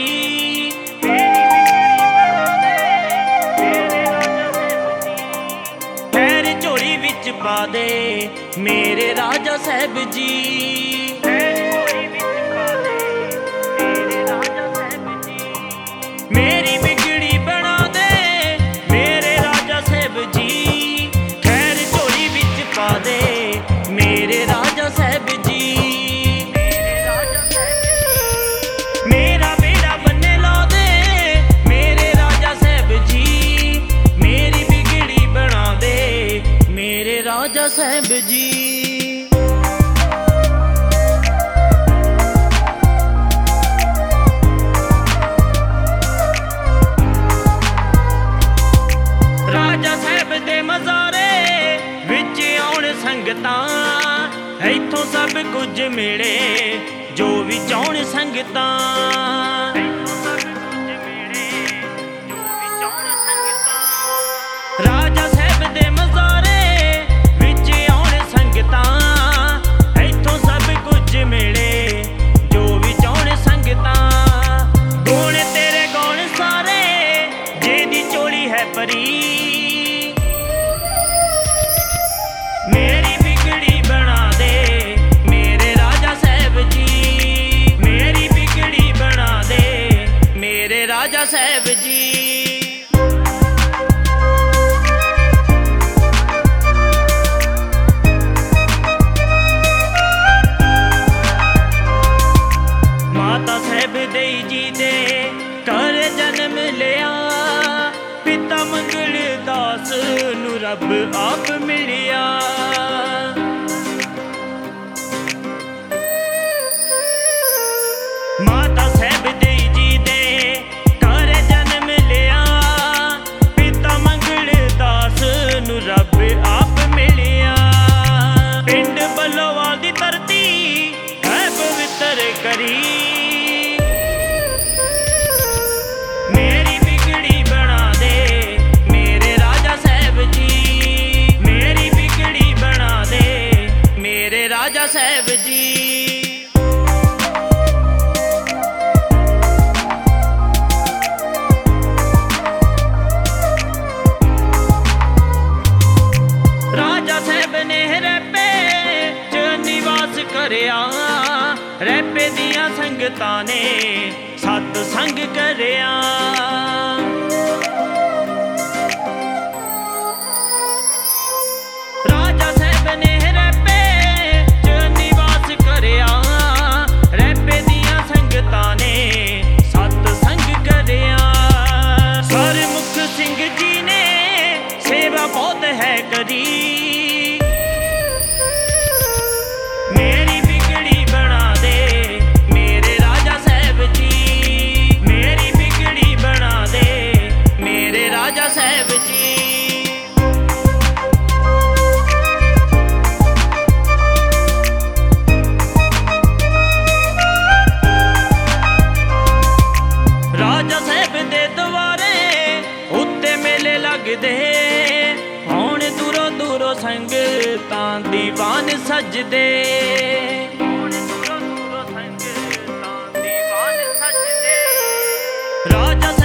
खैर झोली विच पा दे मेरे राजा साहब जी। मेरी बिगड़ी बना दे मेरे राजा साहब जी। खैर झोली विच पा दे मेरे राजा साहब जी। मेरा बेड़ा बन्ने ला दे मेरे राजा साहब जी। मेरी बिगड़ी बना दे मेरे राजा साहब जी। राजा साहब दे मज़ारे विच आउण संगतां, इत्थों सब कुछ मिले जो भी चाहुण संगतां। राजा साहब दे मज़ारे विच आउण संगतां, इत्थों सब कुछ मिले जो भी चाहुण संगतां। गुण तेरे गौण सारे जेदी झोली है भरी। मेरी बिगड़ी बना दे मेरे राजा साहब जी। मेरी बिगड़ी बना दे मेरे राजा साहब जी। माता साहब दे जी दे घर जन्म लिया, पिता मंगल दास नू रब आप मिलिया। माता साहब दे जी दे घर जन्म लिया, पिता मंगल दास नू रब आप मिलिया। पिंड बलोवाल दी धरती है पवित्र करी। मेरी बिगड़ी बना दे मेरे राजा साहब जी। मेरी बिगड़ी बना दे मेरे राजा साहब जी। राजा साहब ने रैपे च निवास करया, रैपे दियां संगतां ने सत संग करया। राजा साहब ने रैपे च निवास करया, रैपे दियां संगतां ने सत संग करया। सरमुख सिंह जी ने सेवा बहुत है करी। मेरी बिगड़ी बना दे मेरे राजा साहब जी। मेरी बिगड़ी बना दे मेरे राजा साहब जी। राजा साहब दे द्वारे उत्ते मेले लगदे, हुण दूरों दूरों संगतां दीवान सजदे। राजा